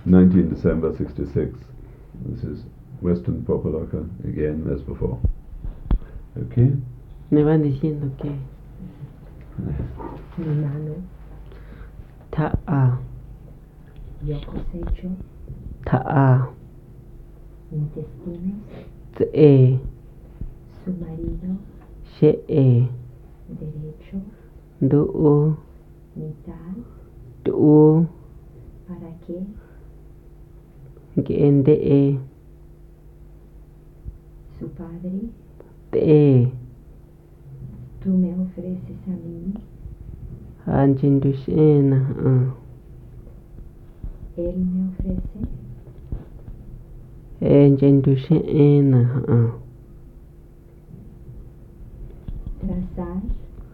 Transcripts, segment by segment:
19 December 66. This is Western Popoloca again as before. Okay? Me van diciendo que Mi mano, ta'a, yo cosecho, ta'a, intestinos, tse, su marido, she'e, derecho, du'u, mitad, du'u, ¿para qué? nge'ende'e, Su padre, te'e, tú me ofreces a mí, hanchindush'ena, él me ofrece, enchendushe'ena, trazar,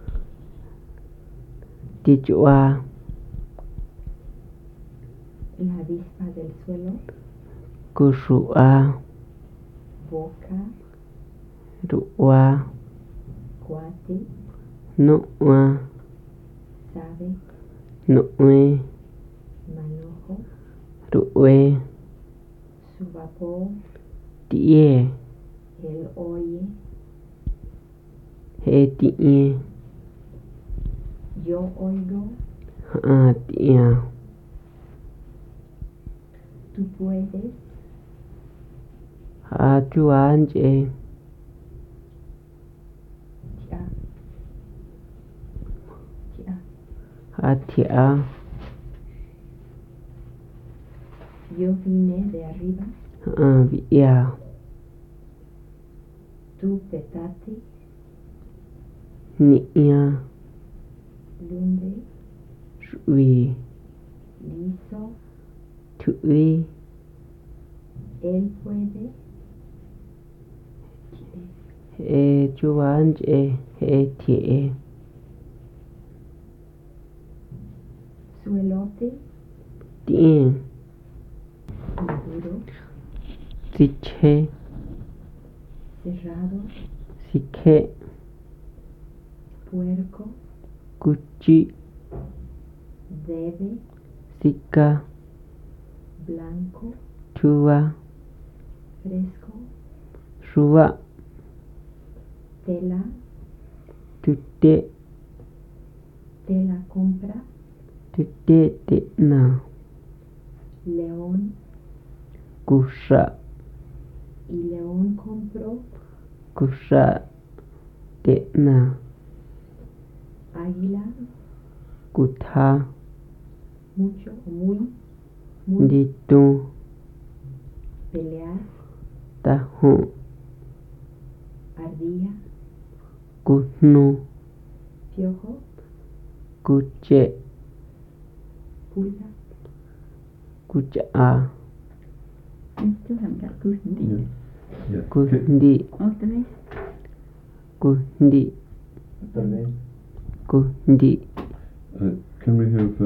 tichua, la avispa del suelo, kushu'a, boca, ru'a, cuate, nu'a, sabe, nu'e, manojo, ru'e, su vapor, ti'e, él oye, ti'e, yo oigo, ti'a, tú puedes, chuanche, ya, ya, ti'a, yo vine de arriba, vi'a, tú petate, ni'a, lumbre, shui, liso, tu'i, él puede, chuanche, ti'e, su elote, ti'e, maduro, tiche, cerrado, sikhe, puerco, kuchi, debe, sika, blanco, chua, fresco, shuwa, tela, tute, tela compra, tute, te'na, león, kusha, y león compró, kusha, te'na, águila, kutha, mucho o muy, ditu, pelear, tahu, ardilla, kuhnu, piojo, kuche, pulga, kucha'a, Esto es la kundi. Yeah. kuhndi, Otra vez. kuhndi, kuhndi, Can we have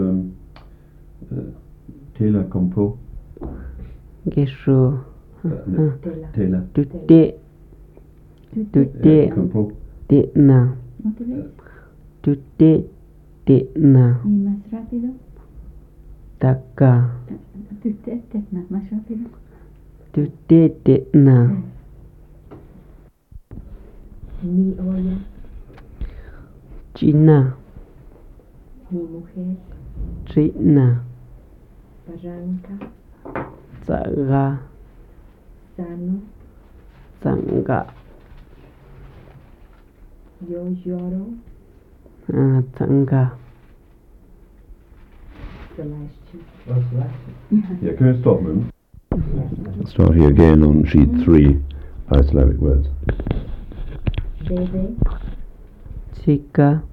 Tela Compo? geshu, tela, Tela tute, tute, Compo? te'na, Otra vez. tute, te'na, Y más rápido. taka, Usted más rápido. tute, te'na, mi olla, china, mi mujer, trina, barranca, tsaga, sano, tsanga, yo lloro, tsanga. Celeste, Yeah, can we stop a moment? Starting again on sheet 3, Islavic words. bebe, Chica,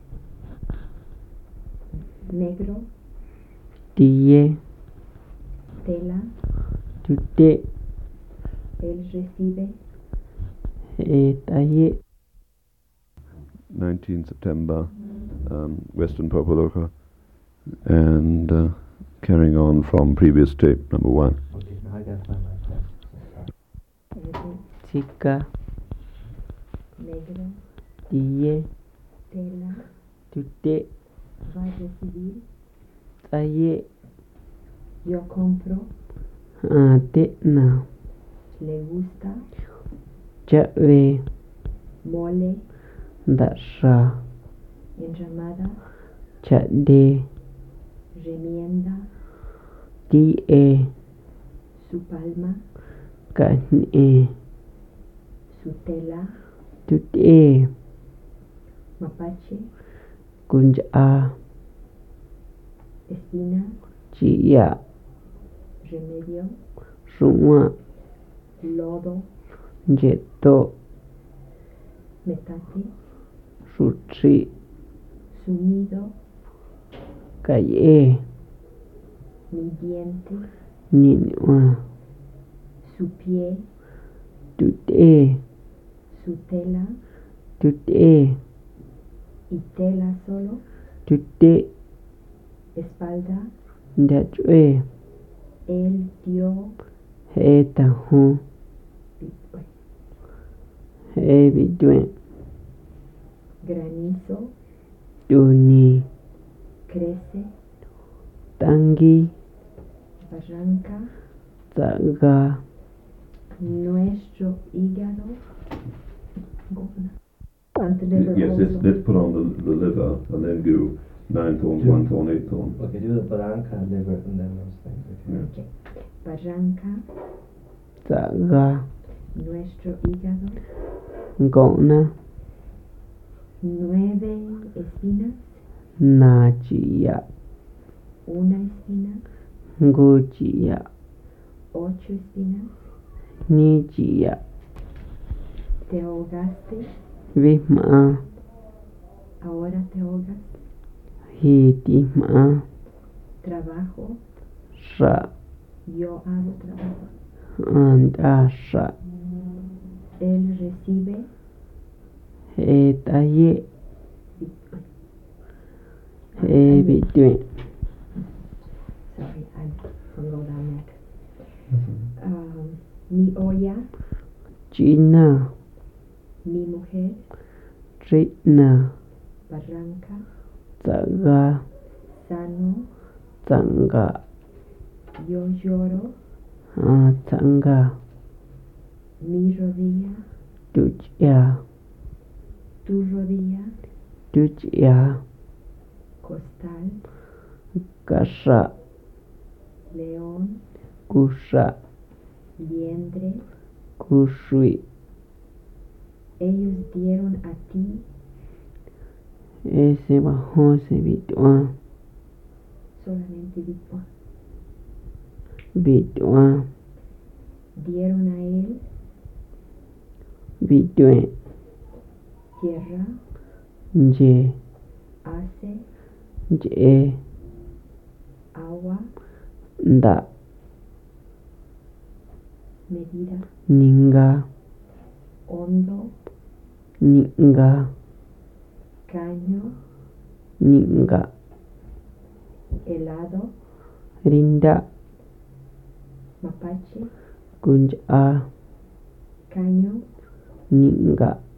negro, tie, tela, tute, él recibe, talle, 19 September, Western Popoloca, and carrying on from previous tape number 1. chica, negro, tie, tela, tute, va a recibir, talle, Yo compro. Ate'na. Le gusta. Cha've. Mole. Nda'xa. Enramada. Cha'de. Remienda. Ti'e. Su palma. Ka'ne. Su tela. Tut'e. Mapache. Kunja'a. Espina. Chiya. Remedio. Ru'a. Lodo. Nyeto. Metate. Rutri. Su nido. Ka'ye. Mi diente. Ninua. Su pie. Tut'e. Su tela. Tut'e. Y tela solo. Tut'e. Espalda. Ndach'ue. Él dio. Hetahu. Hebitue. Granizo. Tuni. Crece. Tangi. Barranca. Tsaga. Nuestro hígado. And the liver Yes, also. let's put on the liver and then go 9 tones, 1 tone, 8 tone. Okay, do the barranca, liver, and then those things. Okay. Yeah. Barranca. Tsaga. Nuestro hígado. Gona. 9 espinas. Nachiya. 1 espina. Nguchiya. 8 espinas. Nichiya. Te ahogaste. Vihma. Ahora te ahogas. Hitima. Trabajo. Ra. Yo hago trabajo. Andasha. Él recibe. Hetaye. Hebitue. Sorry, I forgot that next. Mi olla. China. Mi mujer. Ritna. Barranca. Tsaga. Sano. Tsanga. Yo lloro. Tsanga. Mi rodilla. Tuchya. Tu rodilla. Tuchya. Costal. Kasha. León. Kusha. Liendre. Kushui. Ellos dieron a ti. Ese bajo se bitua. Solamente Bitcoin. Bitua. Dieron a él. Bitue. Tierra. Ye. Hace. Ye. Agua. Da. Medida. Ninga. Hondo. Ninga. Caño. Ninga. Helado. Rinda. Mapache. Kunja. Caño. Ninga.